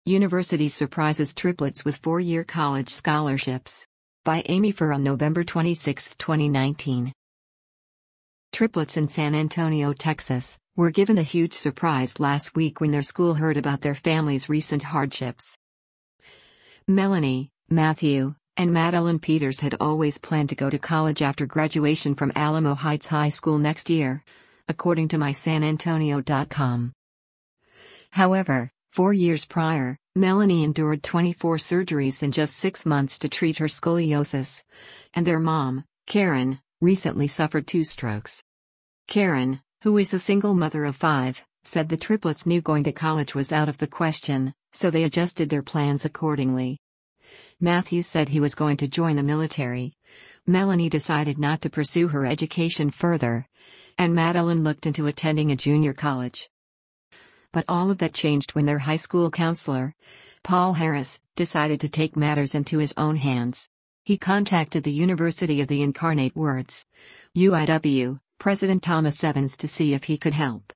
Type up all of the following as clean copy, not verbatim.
University surprises triplets with four-year college scholarships. By Amy Furr on November 26, 2019. Triplets in San Antonio, Texas, were given a huge surprise last week when their school heard about their family's recent hardships. Melanie, Matthew, and Madeline Peters had always planned to go to college after graduation from Alamo Heights High School next year, according to mysanantonio.com. However, 4 years prior, Melanie endured 24 surgeries in just 6 months to treat her scoliosis, and their mom, Karen, recently suffered 2 strokes. Karen, who is a single mother of 5, said the triplets knew going to college was out of the question, so they adjusted their plans accordingly. Matthew said he was going to join the military. Melanie decided not to pursue her education further, and Madeline looked into attending a junior college. But all of that changed when their high school counselor, Paul Harris, decided to take matters into his own hands. He contacted the University of the Incarnate Words, UIW, President Thomas Evans to see if he could help.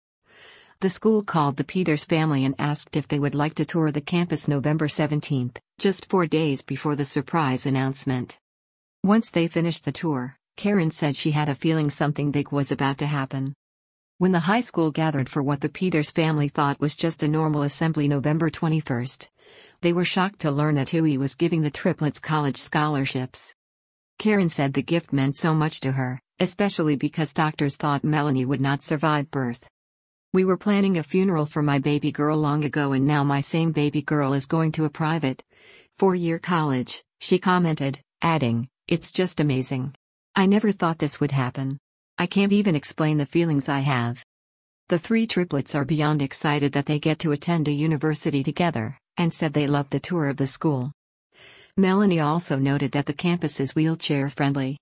The school called the Peters family and asked if they would like to tour the campus November 17, just 4 days before the surprise announcement. Once they finished the tour, Karen said she had a feeling something big was about to happen. When the high school gathered for what the Peters family thought was just a normal assembly November 21, they were shocked to learn that UI was giving the triplets college scholarships. Karen said the gift meant so much to her, especially because doctors thought Melanie would not survive birth. "We were planning a funeral for my baby girl long ago, and now my same baby girl is going to a private, 4-year college," she commented, adding, "It's just amazing. I never thought this would happen. I can't even explain the feelings I have." The 3 triplets are beyond excited that they get to attend a university together, and said they loved the tour of the school. Melanie also noted that the campus is wheelchair-friendly.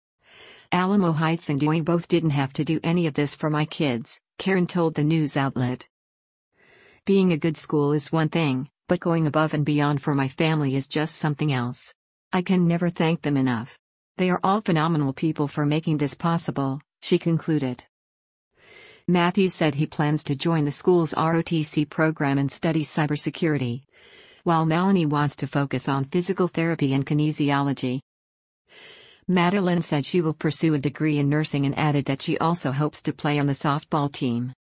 "Alamo Heights and UI both didn't have to do any of this for my kids," Karen told the news outlet. "Being a good school is one thing, but going above and beyond for my family is just something else. I can never thank them enough. They are all phenomenal people for making this possible," she concluded. Matthew said he plans to join the school's ROTC program and study cybersecurity, while Melanie wants to focus on physical therapy and kinesiology. Madeline said she will pursue a degree in nursing and added that she also hopes to play on the softball team.